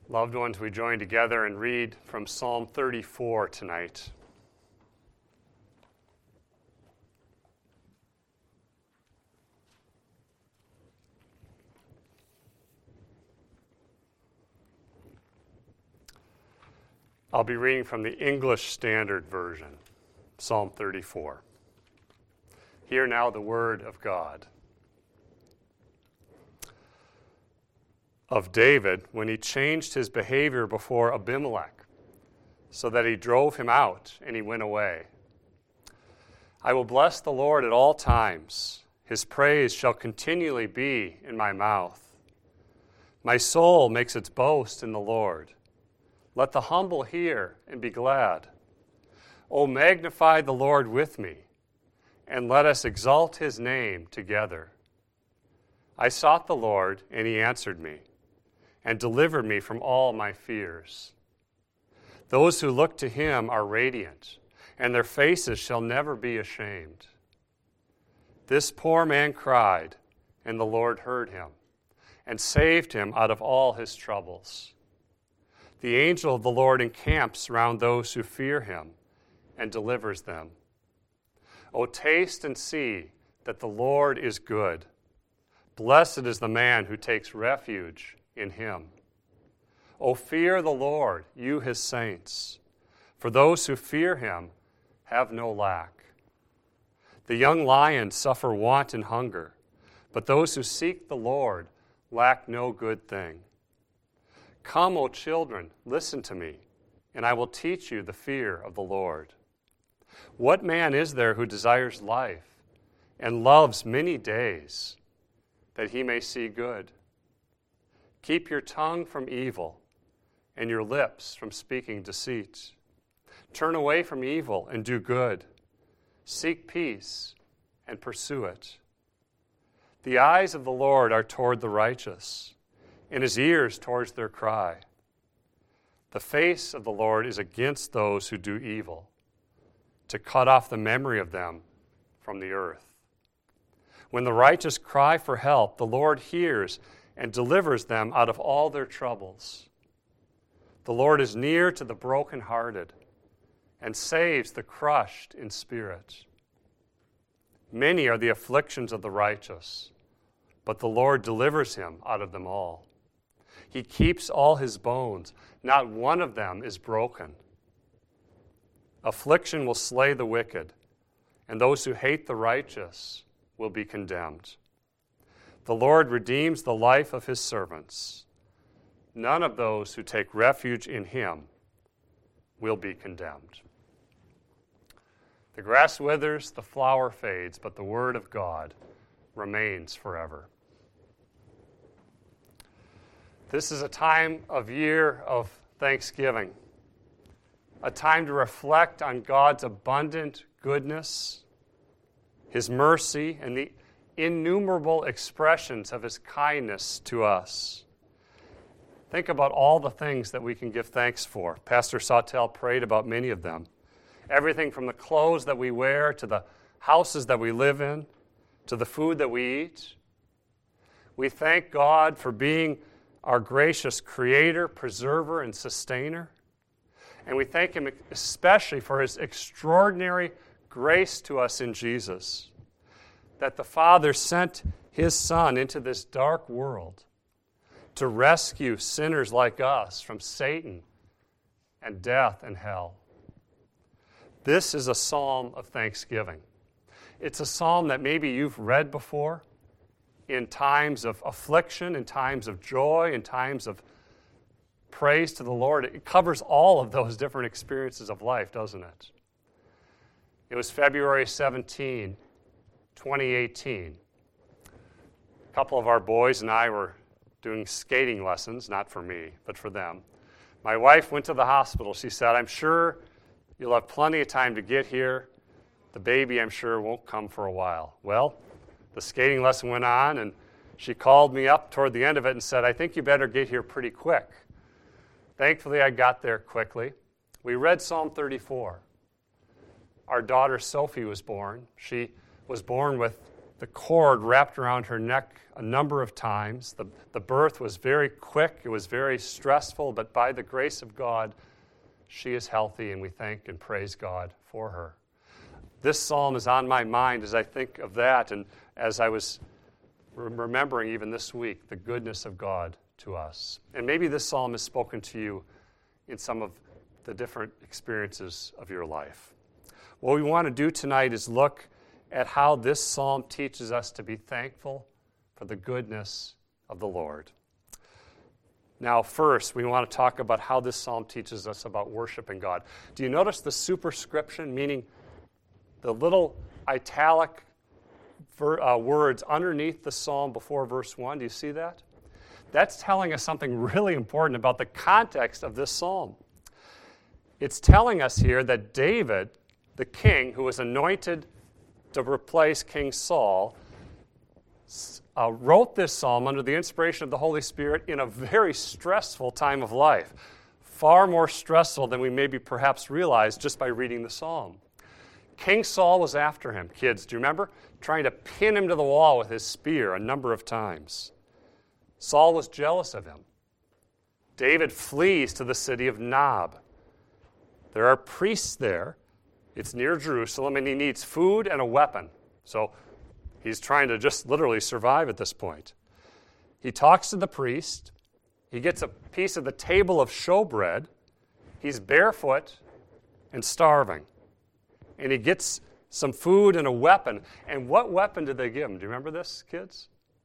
Loved ones, we join together and read from Psalm 34 tonight. I'll be reading from the English Standard Version, Psalm 34. Hear now the word of God. Of David, when he changed his behavior before Abimelech, so that he drove him out and he went away. I will bless the Lord at all times. His praise shall continually be in my mouth. My soul makes its boast in the Lord. Let the humble hear and be glad. O magnify the Lord with me, and let us exalt his name together. I sought the Lord, and he answered me, and delivered me from all my fears. Those who look to him are radiant, and their faces shall never be ashamed. This poor man cried, and the Lord heard him, and saved him out of all his troubles. The angel of the Lord encamps round those who fear him, and delivers them. O taste and see that the Lord is good. Blessed is the man who takes refuge in him. O fear the Lord, you his saints, for those who fear him have no lack. The young lions suffer want and hunger, but those who seek the Lord lack no good thing. Come, O children, listen to me, and I will teach you the fear of the Lord. What man is there who desires life and loves many days, that he may see good? Keep your tongue from evil and your lips from speaking deceit. Turn away from evil and do good. Seek peace and pursue it. The eyes of the Lord are toward the righteous, and his ears towards their cry. The face of the Lord is against those who do evil, to cut off the memory of them from the earth. When the righteous cry for help, the Lord hears and delivers them out of all their troubles. The Lord is near to the brokenhearted and saves the crushed in spirit. Many are the afflictions of the righteous, but the Lord delivers him out of them all. He keeps all his bones, not one of them is broken. Affliction will slay the wicked, and those who hate the righteous will be condemned. The Lord redeems the life of his servants. None of those who take refuge in him will be condemned. The grass withers, the flower fades, but the word of God remains forever. This is a time of year of thanksgiving, a time to reflect on God's abundant goodness, his mercy, and the innumerable expressions of his kindness to us. Think about all the things that we can give thanks for. Pastor Sawtell prayed about many of them. Everything from the clothes that we wear, to the houses that we live in, to the food that we eat. We thank God for being our gracious creator, preserver, and sustainer. And we thank him especially for his extraordinary grace to us in Jesus, that the Father sent his Son into this dark world to rescue sinners like us from Satan and death and hell. This is a psalm of thanksgiving. It's a psalm that maybe you've read before in times of affliction, in times of joy, in times of praise to the Lord. It covers all of those different experiences of life, doesn't it? It was February 17, 2018. A couple of our boys and I were doing skating lessons, not for me, but for them. My wife went to the hospital. She said, "I'm sure you'll have plenty of time to get here. The baby, I'm sure, won't come for a while." Well, the skating lesson went on, and she called me up toward the end of it and said, "I think you better get here pretty quick." Thankfully, I got there quickly. We read Psalm 34. Our daughter Sophie was born. She was born with the cord wrapped around her neck a number of times. The birth was very quick. It was very stressful, but by the grace of God, she is healthy, and we thank and praise God for her. This psalm is on my mind as I think of that, and as I was remembering even this week the goodness of God to us. And maybe this psalm has spoken to you in some of the different experiences of your life. What we want to do tonight is look at how this psalm teaches us to be thankful for the goodness of the Lord. Now, first, we want to talk about how this psalm teaches us about worshiping God. Do you notice the superscription, meaning the little italic words underneath the psalm before verse 1? Do you see that? That's telling us something really important about the context of this psalm. It's telling us here that David, the king who was anointed to replace King Saul, wrote this psalm under the inspiration of the Holy Spirit in a very stressful time of life, far more stressful than we maybe perhaps realize just by reading the psalm. King Saul was after him. Kids, do you remember? Trying to pin him to the wall with his spear a number of times. Saul was jealous of him. David flees to the city of Nob. There are priests there. It's near Jerusalem, and he needs food and a weapon. So he's trying to just literally survive at this point. He talks to the priest. He gets a piece of the table of showbread. He's barefoot and starving. And he gets some food and a weapon. And what weapon did they give him? Do you remember this, kids?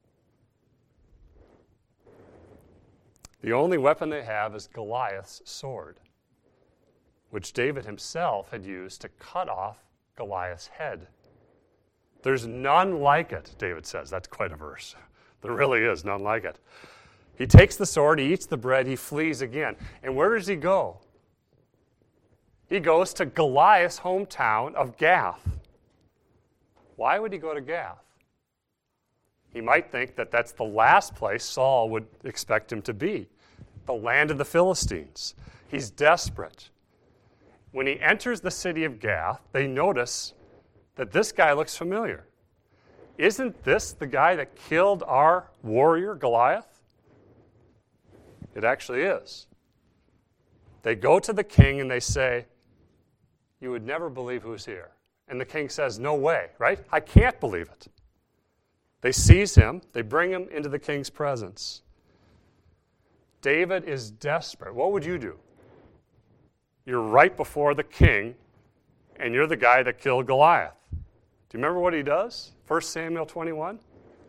The only weapon they have is Goliath's sword, which David himself had used to cut off Goliath's head. There's none like it, David says. That's quite a verse. There really is none like it. He takes the sword, he eats the bread, he flees again. And where does he go? He goes to Goliath's hometown of Gath. Why would he go to Gath? He might think that that's the last place Saul would expect him to be, the land of the Philistines. He's desperate. When he enters the city of Gath, they notice that this guy looks familiar. Isn't this the guy that killed our warrior, Goliath? It actually is. They go to the king and they say, "You would never believe who's here." And the king says, "No way," right? "I can't believe it." They seize him. They bring him into the king's presence. David is desperate. What would you do? You're right before the king, and you're the guy that killed Goliath. Do you remember what he does? 1 Samuel 21.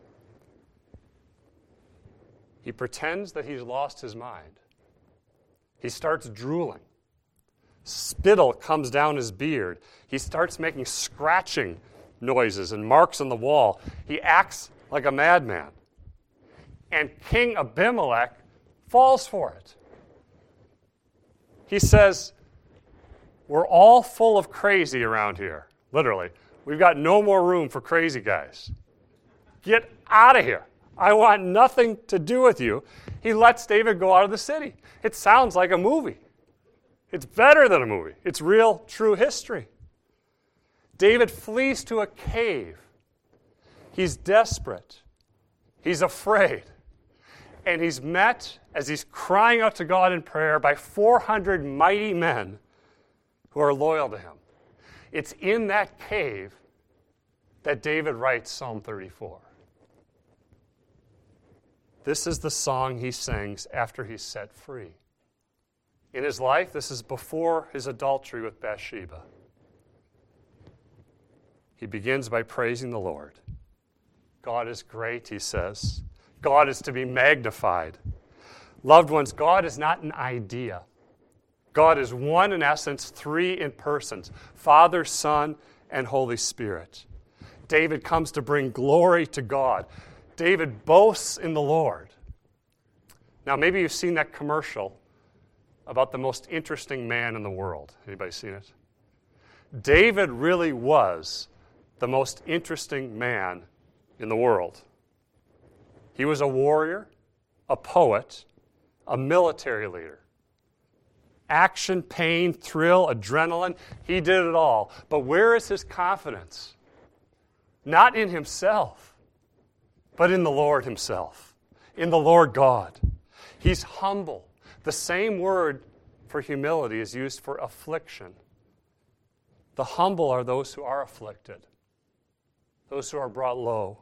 He pretends that he's lost his mind. He starts drooling. Spittle comes down his beard. He starts making scratching noises and marks on the wall. He acts like a madman. And King Abimelech falls for it. He says, "We're all full of crazy around here." Literally. "We've got no more room for crazy guys. Get out of here. I want nothing to do with you." He lets David go out of the city. It sounds like a movie. It's better than a movie. It's real, true history. David flees to a cave. He's desperate. He's afraid. And he's met, as he's crying out to God in prayer, by 400 mighty men who are loyal to him. It's in that cave that David writes Psalm 34. This is the song he sings after he's set free. In his life, this is before his adultery with Bathsheba. He begins by praising the Lord. God is great, he says. God is to be magnified. Loved ones, God is not an idea. God is one in essence, three in persons, Father, Son, and Holy Spirit. David comes to bring glory to God. David boasts in the Lord. Now, maybe you've seen that commercial about the most interesting man in the world. Anybody seen it? David really was the most interesting man in the world. He was a warrior, a poet, a military leader. Action, pain, thrill, adrenaline, he did it all. But where is his confidence? not in himself, but in the Lord himself, in the Lord God. He's humble. The same word for humility is used for affliction. The humble are those who are afflicted, those who are brought low.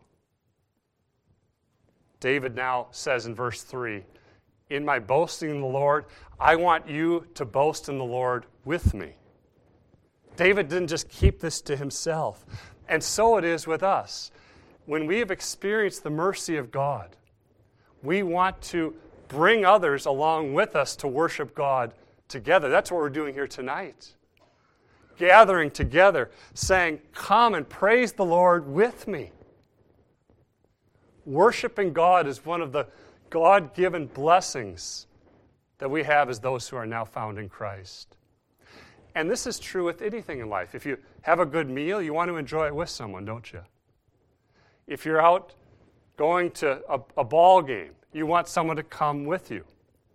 David now says in verse 3, in my boasting in the Lord, I want you to boast in the Lord with me. David didn't just keep this to himself. And so it is with us. When we have experienced the mercy of God, we want to bring others along with us to worship God together. That's what we're doing here tonight. Gathering together, saying, come and praise the Lord with me. Worshiping God is one of the God-given blessings that we have as those who are now found in Christ. And this is true with anything in life. If you have a good meal, you want to enjoy it with someone, don't you? If you're out going to a ball game, you want someone to come with you.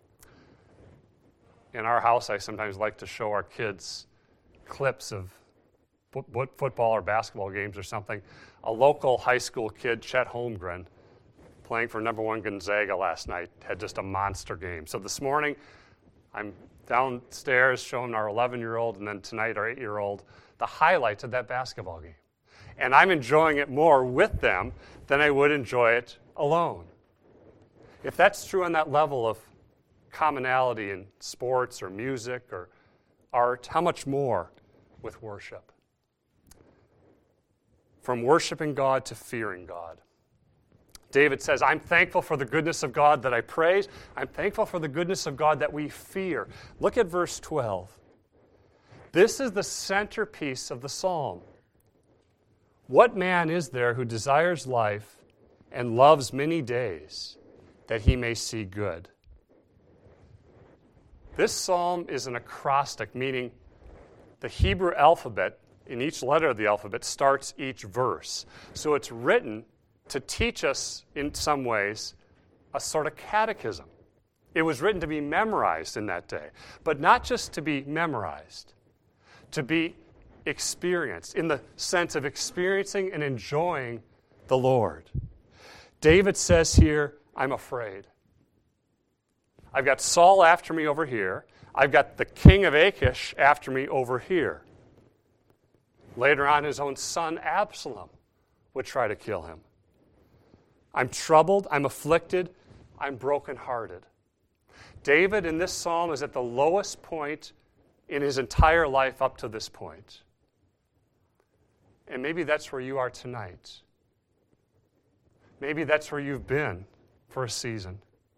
In our house, I sometimes like to show our kids clips of football or basketball games or something. A local high school kid, Chet Holmgren, playing for number 1 Gonzaga last night, had just a monster game. So this morning, I'm downstairs showing our 11-year-old and then tonight our 8-year-old the highlights of that basketball game. And I'm enjoying it more with them than I would enjoy it alone. If that's true on that level of commonality in sports or music or art, how much more with worship? From worshiping God to fearing God. David says, I'm thankful for the goodness of God that I praise. I'm thankful for the goodness of God that we fear. Look at verse 12. This is the centerpiece of the psalm. What man is there who desires life and loves many days that he may see good? This psalm is an acrostic, meaning the Hebrew alphabet, in each letter of the alphabet, starts each verse. So it's written to teach us, in some ways, a sort of catechism. It was written to be memorized in that day, but not just to be memorized, to be experienced, in the sense of experiencing and enjoying the Lord. David says here, I'm afraid. I've got Saul after me over here. I've got the king of Achish after me over here. Later on, his own son Absalom would try to kill him. I'm troubled, I'm afflicted, I'm brokenhearted. David in this psalm is at the lowest point in his entire life up to this point. And maybe that's where you are tonight. Maybe that's where you've been for a season.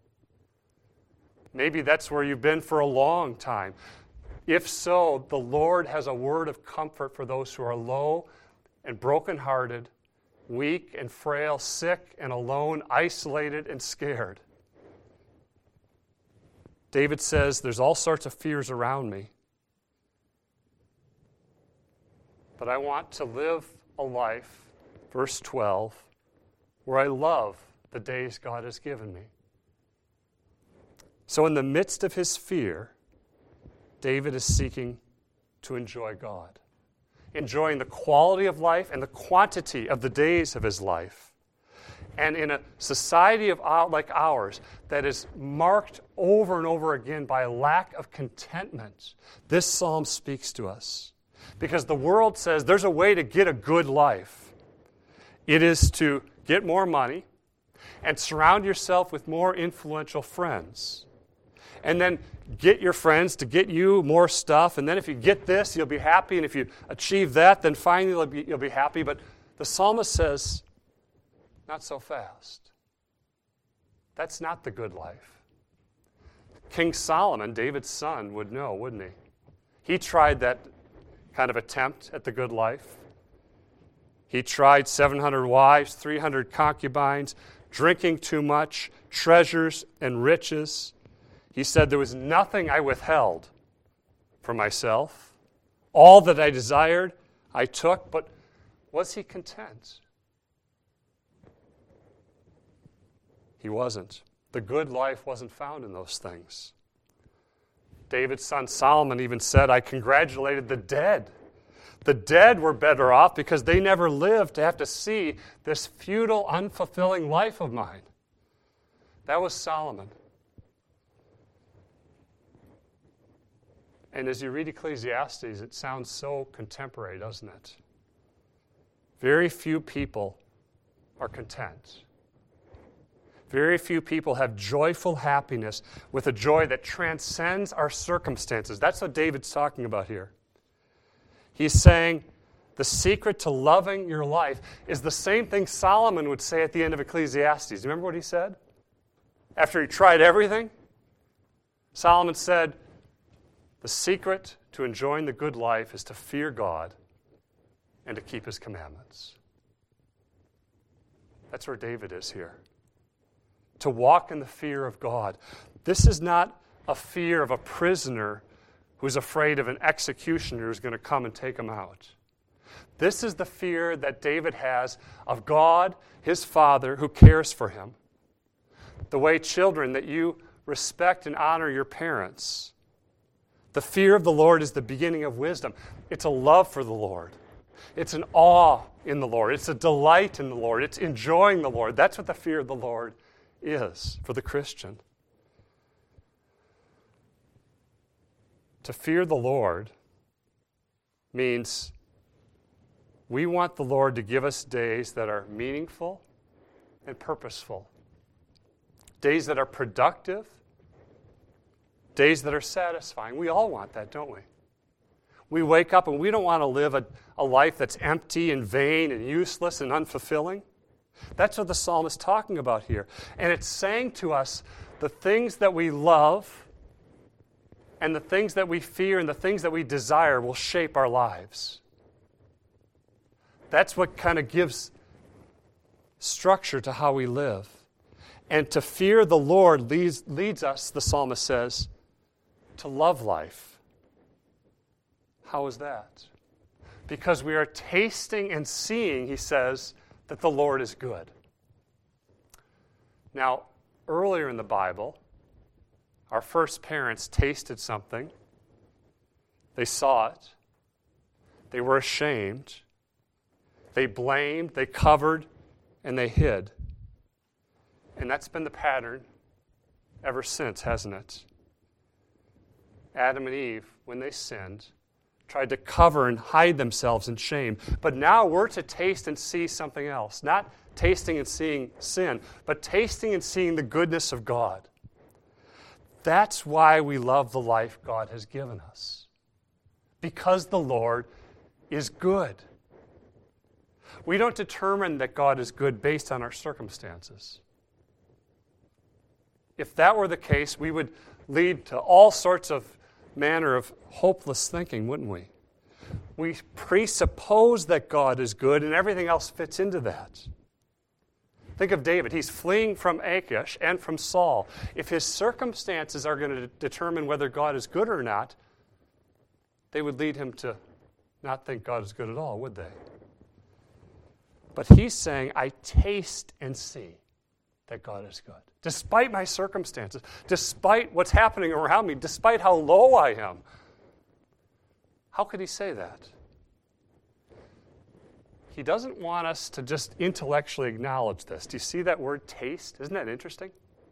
Maybe that's where you've been for a long time. If so, the Lord has a word of comfort for those who are low and brokenhearted, weak and frail, sick and alone, isolated and scared. David says, there's all sorts of fears around me, but I want to live a life, verse 12, where I love the days God has given me. So in the midst of his fear, David is seeking to enjoy God, enjoying the quality of life and the quantity of the days of his life. And in a society like ours that is marked over and over again by a lack of contentment, this psalm speaks to us. Because the world says there's a way to get a good life. It is to get more money and surround yourself with more influential friends. And then get your friends to get you more stuff. And then if you get this, you'll be happy. And if you achieve that, then finally you'll be happy. But the psalmist says, not so fast. That's not the good life. King Solomon, David's son, would know, wouldn't he? He tried that kind of attempt at the good life. He tried 700 wives, 300 concubines, drinking too much, treasures and riches. He said, there was nothing I withheld for myself. All that I desired, I took. But was he content? He wasn't. The good life wasn't found in those things. David's son Solomon even said, I congratulated the dead. The dead were better off because they never lived to have to see this futile, unfulfilling life of mine. That was Solomon. And as you read Ecclesiastes, it sounds so contemporary, doesn't it? Very few people are content. Very few people have joyful happiness with a joy that transcends our circumstances. That's what David's talking about here. He's saying the secret to loving your life is the same thing Solomon would say at the end of Ecclesiastes. Remember what he said? After he tried everything, Solomon said, the secret to enjoying the good life is to fear God and to keep His commandments. That's where David is here. To walk in the fear of God. This is not a fear of a prisoner who's afraid of an executioner who's going to come and take him out. This is the fear that David has of God, his Father, who cares for him. The way, children, that you respect and honor your parents. The fear of the Lord is the beginning of wisdom. It's a love for the Lord. It's an awe in the Lord. It's a delight in the Lord. It's enjoying the Lord. That's what the fear of the Lord is for the Christian. To fear the Lord means we want the Lord to give us days that are meaningful and purposeful. Days that are productive. Days that are satisfying. We all want that, don't we? We wake up and we don't want to live a life that's empty and vain and useless and unfulfilling. That's what the psalm is talking about here. And it's saying to us the things that we love and the things that we fear and the things that we desire will shape our lives. That's what kind of gives structure to how we live. And to fear the Lord leads us, the psalmist says, to love life. How is that? Because we are tasting and seeing, he says, that the Lord is good. Now, earlier in the Bible, our first parents tasted something. They saw it. They were ashamed. They blamed, they covered, and they hid. And that's been the pattern ever since, hasn't it? Adam and Eve, when they sinned, tried to cover and hide themselves in shame. But now we're to taste and see something else. Not tasting and seeing sin, but tasting and seeing the goodness of God. That's why we love the life God has given us. Because the Lord is good. We don't determine that God is good based on our circumstances. If that were the case, we would lead to all sorts of manner of hopeless thinking, wouldn't we? We presuppose that God is good and everything else fits into that. Think of David. He's fleeing from Achish and from Saul. If his circumstances are going to determine whether God is good or not, they would lead him to not think God is good at all, would they? But he's saying, I taste and see that God is good. Despite my circumstances, despite what's happening around me, despite how low I am. How could he say that? He doesn't want us to just intellectually acknowledge this. Do you see that word taste? Isn't that interesting?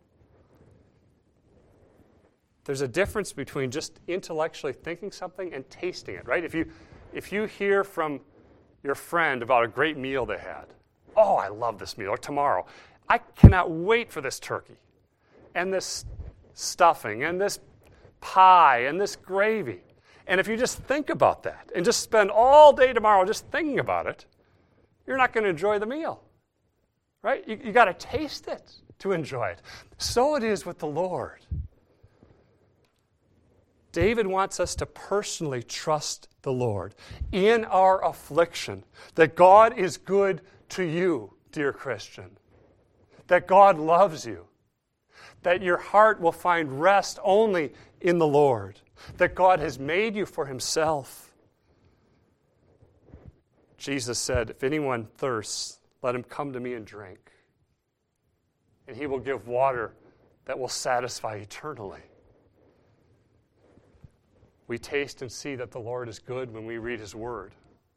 There's a difference between just intellectually thinking something and tasting it, right? If you hear from your friend about a great meal they had, oh, I love this meal, or tomorrow, I cannot wait for this turkey and this stuffing and this pie and this gravy. And if you just think about that and just spend all day tomorrow just thinking about it, you're not going to enjoy the meal, right? You got to taste it to enjoy it. So it is with the Lord. David wants us to personally trust the Lord in our affliction, that God is good to you, dear Christian, that God loves you, that your heart will find rest only in the Lord, that God has made you for himself. Jesus said, if anyone thirsts, let him come to me and drink, and he will give water that will satisfy eternally. We taste and see that the Lord is good when we read his word.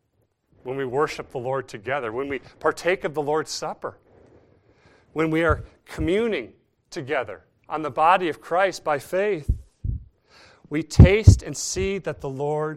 when we worship the Lord together, when we partake of the Lord's Supper, when we are communing together on the body of Christ by faith, we taste and see that the Lord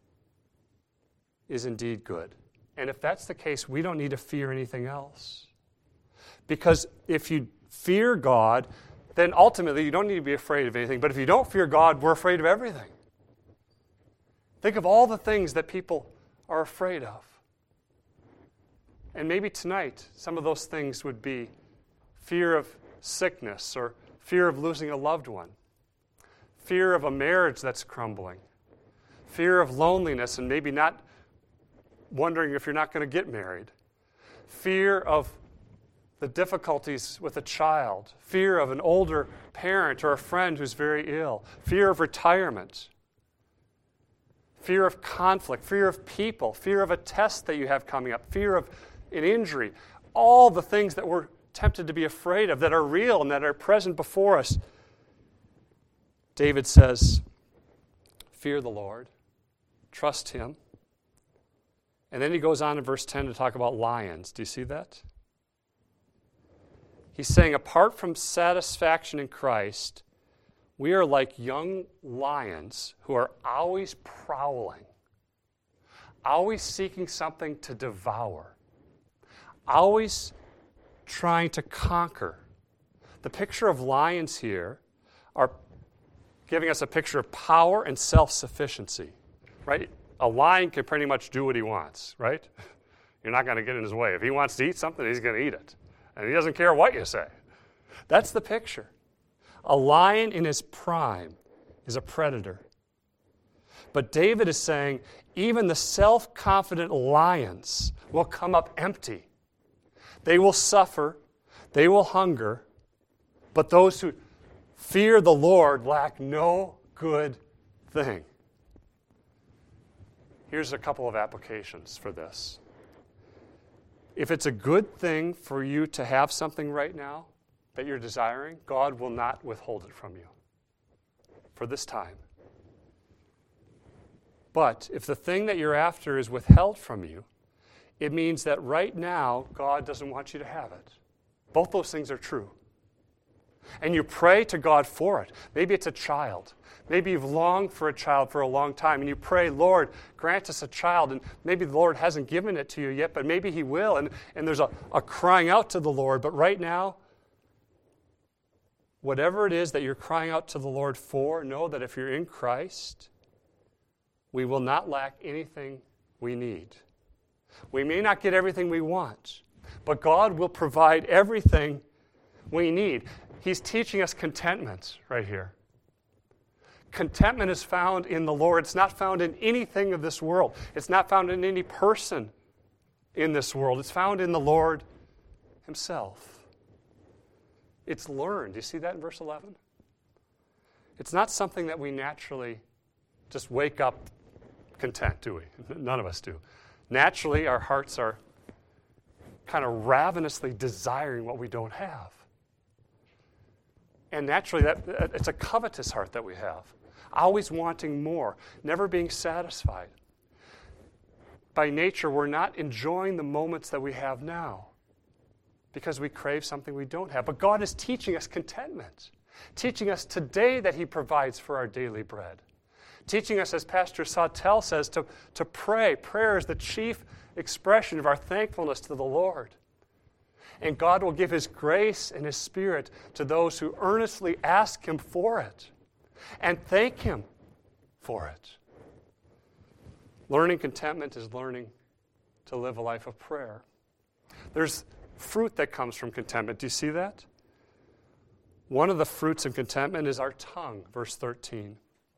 is indeed good. And if that's the case, we don't need to fear anything else. Because if you fear God, then ultimately you don't need to be afraid of anything. But if you don't fear God, we're afraid of everything. Think of all the things that people are afraid of. And maybe tonight, some of those things would be fear of sickness or fear of losing a loved one, fear of a marriage that's crumbling, fear of loneliness and maybe not wondering if you're not going to get married, fear of the difficulties with a child, fear of an older parent or a friend who's very ill, fear of retirement, fear of conflict, fear of people, fear of a test that you have coming up, fear of an injury, all the things that we're tempted to be afraid of that are real and that are present before us. David says, fear the Lord, trust Him. And then he goes on in verse 10 to talk about lions. Do you see that? He's saying, apart from satisfaction in Christ, we are like young lions who are always prowling, always seeking something to devour, always trying to conquer. The picture of lions here are giving us a picture of power and self-sufficiency, right? A lion can pretty much do what he wants, right? You're not going to get in his way. If he wants to eat something, he's going to eat it. And he doesn't care what you say. That's the picture. A lion in his prime is a predator. But David is saying, even the self-confident lions will come up empty. They will suffer, they will hunger, but those who fear the Lord lack no good thing. Here's a couple of applications for this. If it's a good thing for you to have something right now that you're desiring, God will not withhold it from you for this time. But if the thing that you're after is withheld from you, it means that right now, God doesn't want you to have it. Both those things are true. And you pray to God for it. Maybe it's a child. Maybe you've longed for a child for a long time, and you pray, Lord, grant us a child. And maybe the Lord hasn't given it to you yet, but maybe He will. And there's a crying out to the Lord. But right now, whatever it is that you're crying out to the Lord for, know that if you're in Christ, we will not lack anything we need. We may not get everything we want, but God will provide everything we need. He's teaching us contentment right here. Contentment is found in the Lord. It's not found in anything of this world. It's not found in any person in this world. It's found in the Lord Himself. It's learned. Do you see that in verse 11? It's not something that we naturally just wake up content, do we? None of us do. Naturally, our hearts are kind of ravenously desiring what we don't have. And naturally, it's a covetous heart that we have, always wanting more, never being satisfied. By nature, we're not enjoying the moments that we have now because we crave something we don't have. But God is teaching us contentment, teaching us today that He provides for our daily bread, teaching us, as Pastor Sawtell says, to pray. Prayer is the chief expression of our thankfulness to the Lord. And God will give His grace and His Spirit to those who earnestly ask Him for it and thank Him for it. Learning contentment is learning to live a life of prayer. There's fruit that comes from contentment. Do you see that? One of the fruits of contentment is our tongue, verse 13.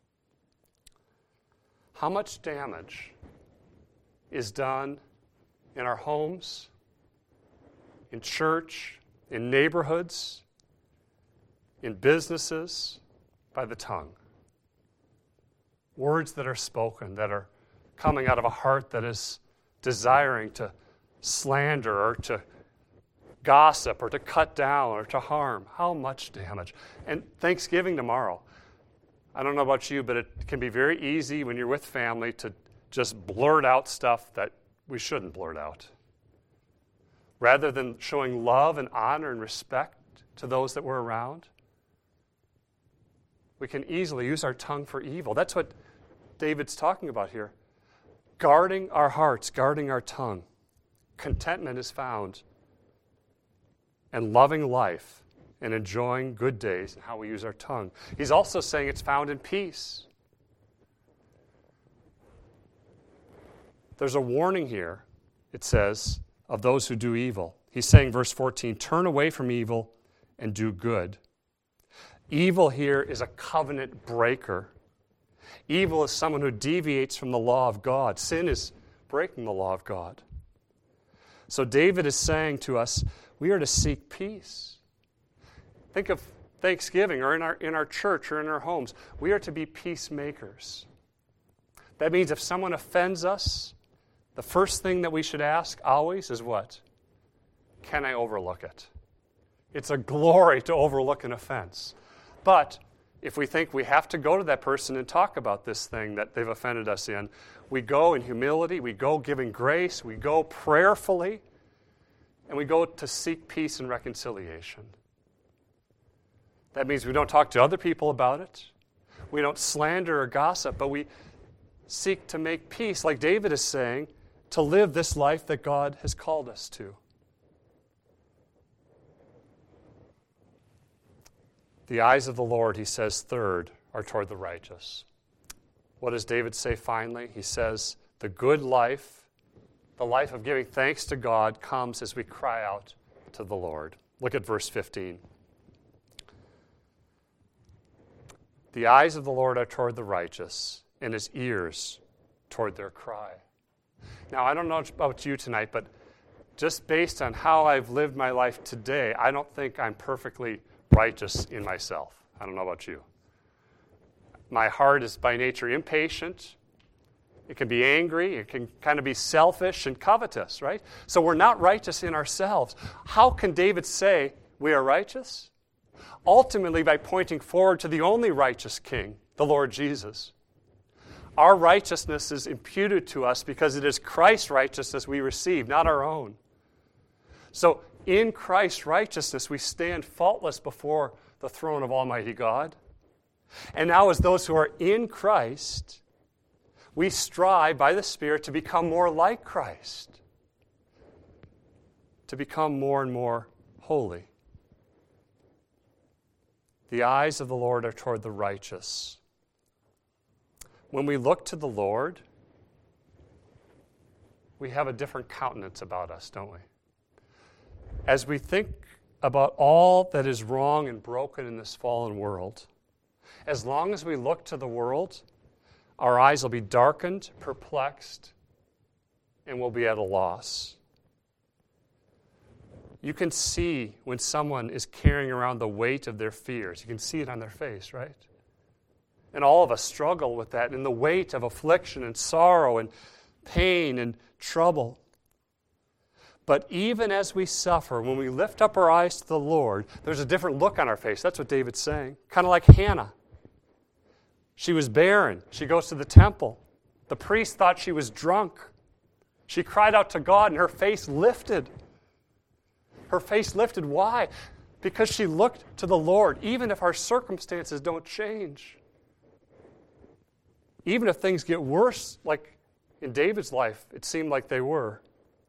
How much damage is done in our homes, in church, in neighborhoods, in businesses, by the tongue? Words that are spoken, that are coming out of a heart that is desiring to slander or to gossip or to cut down or to harm. How much damage? And Thanksgiving tomorrow. I don't know about you, but it can be very easy when you're with family to just blurt out stuff that we shouldn't blurt out. Rather than showing love and honor and respect to those that we're around, we can easily use our tongue for evil. That's what David's talking about here. Guarding our hearts, guarding our tongue. Contentment is found and loving life and enjoying good days and how we use our tongue. He's also saying it's found in peace. There's a warning here, it says, of those who do evil. He's saying, verse 14, turn away from evil and do good. Evil here is a covenant breaker. Evil is someone who deviates from the law of God. Sin is breaking the law of God. So David is saying to us, we are to seek peace. Think of Thanksgiving or in our church or in our homes. We are to be peacemakers. That means if someone offends us, the first thing that we should ask always is what? Can I overlook it? It's a glory to overlook an offense. But if we think we have to go to that person and talk about this thing that they've offended us in, we go in humility, we go giving grace, we go prayerfully, and we go to seek peace and reconciliation. That means we don't talk to other people about it. We don't slander or gossip, but we seek to make peace, like David is saying, to live this life that God has called us to. The eyes of the Lord, he says, third, are toward the righteous. What does David say finally? He says, the good life, the life of giving thanks to God, comes as we cry out to the Lord. Look at verse 15. The eyes of the Lord are toward the righteous, and his ears toward their cry. Now, I don't know about you tonight, but just based on how I've lived my life today, I don't think I'm perfectly righteous in myself. I don't know about you. My heart is by nature impatient. It can be angry. It can kind of be selfish and covetous, right? So we're not righteous in ourselves. How can David say we are righteous? Ultimately, by pointing forward to the only righteous King, the Lord Jesus. Our righteousness is imputed to us because it is Christ's righteousness we receive, not our own. So in Christ's righteousness, we stand faultless before the throne of Almighty God. And now as those who are in Christ, we strive by the Spirit to become more like Christ, to become more and more holy. The eyes of the Lord are toward the righteous. When we look to the Lord, we have a different countenance about us, don't we? As we think about all that is wrong and broken in this fallen world, as long as we look to the world, our eyes will be darkened, perplexed, and we'll be at a loss. You can see when someone is carrying around the weight of their fears. You can see it on their face, right? And all of us struggle with that, and the weight of affliction and sorrow and pain and trouble. But even as we suffer, when we lift up our eyes to the Lord, there's a different look on our face. That's what David's saying. Kind of like Hannah. She was barren. She goes to the temple. The priest thought she was drunk. She cried out to God, and her face lifted. Her face lifted. Why? Because she looked to the Lord, even if our circumstances don't change. Even if things get worse, like in David's life, it seemed like they were.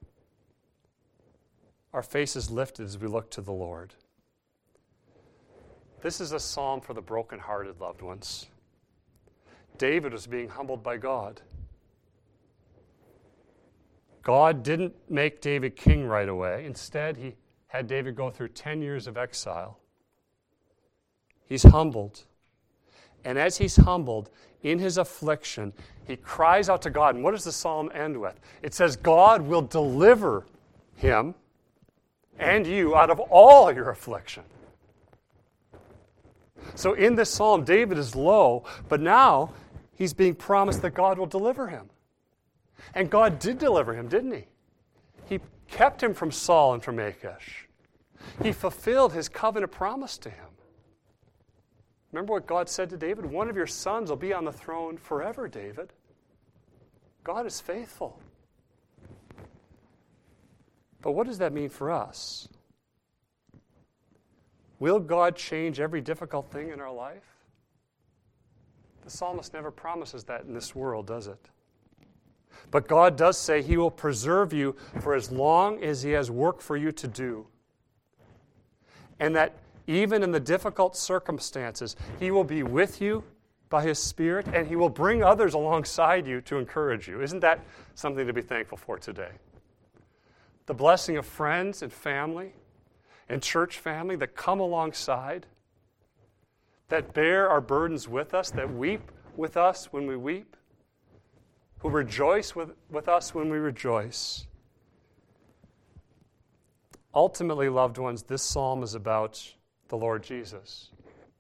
Our faces lifted as we look to the Lord. This is a psalm for the brokenhearted loved ones. David was being humbled by God. God didn't make David king right away. Instead, he had David go through 10 years of exile. He's humbled. And as he's humbled, in his affliction, he cries out to God. And what does the psalm end with? It says, God will deliver him and you out of all your affliction. So in this psalm, David is low, but now he's being promised that God will deliver him. And God did deliver him, didn't he? He kept him from Saul and from Achish. He fulfilled his covenant promise to him. Remember what God said to David? One of your sons will be on the throne forever, David. God is faithful. But what does that mean for us? Will God change every difficult thing in our life? The psalmist never promises that in this world, does it? But God does say He will preserve you for as long as He has work for you to do. And that even in the difficult circumstances, He will be with you by His Spirit, and He will bring others alongside you to encourage you. Isn't that something to be thankful for today? The blessing of friends and family and church family that come alongside, that bear our burdens with us, that weep with us when we weep, who rejoice with us when we rejoice. Ultimately, loved ones, this psalm is about the Lord Jesus.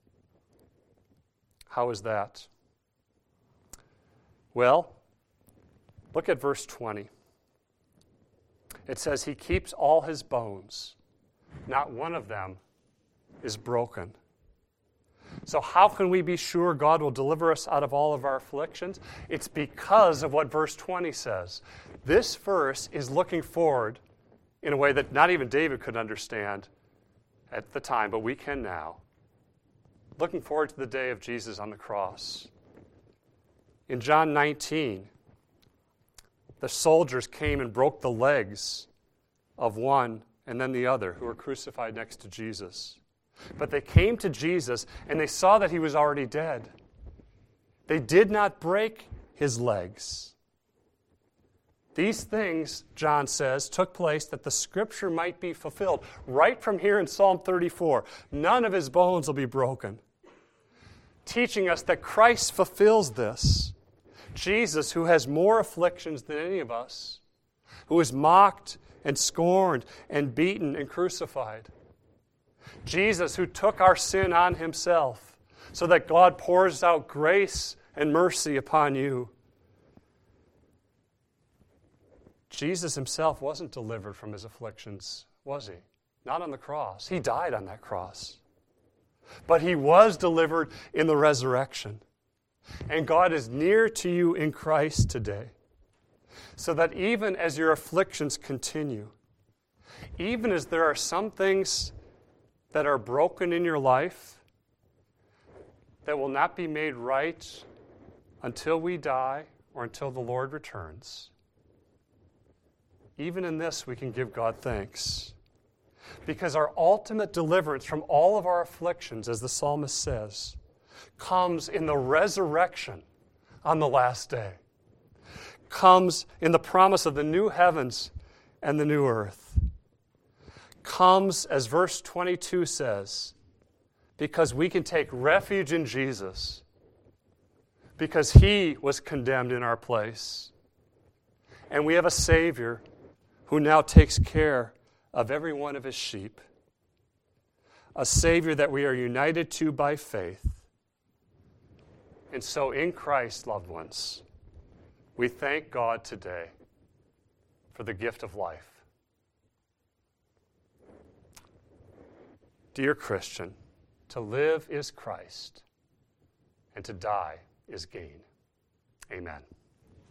How is that? Well, look at verse 20. It says, He keeps all His bones. Not one of them is broken. So how can we be sure God will deliver us out of all of our afflictions? It's because of what verse 20 says. This verse is looking forward in a way that not even David could understand at the time, but we can now. Looking forward to the day of Jesus on the cross. In John 19, the soldiers came and broke the legs of one and then the other who were crucified next to Jesus. But they came to Jesus and they saw that He was already dead. They did not break His legs. These things, John says, took place that the Scripture might be fulfilled. Right from here in Psalm 34, none of His bones will be broken. Teaching us that Christ fulfills this. Jesus, who has more afflictions than any of us, who is mocked and scorned and beaten and crucified. Jesus, who took our sin on Himself so that God pours out grace and mercy upon you. Jesus Himself wasn't delivered from His afflictions, was He? Not on the cross. He died on that cross. But He was delivered in the resurrection. And God is near to you in Christ today, so that even as your afflictions continue, even as there are some things that are broken in your life that will not be made right until we die or until the Lord returns, even in this we can give God thanks. Because our ultimate deliverance from all of our afflictions, as the psalmist says, comes in the resurrection on the last day. Comes in the promise of the new heavens and the new earth. Comes, as verse 22 says, because we can take refuge in Jesus, because He was condemned in our place. And we have a Savior who now takes care of every one of His sheep. A Savior that we are united to by faith. And so in Christ, loved ones, we thank God today for the gift of life. Dear Christian, to live is Christ, and to die is gain. Amen.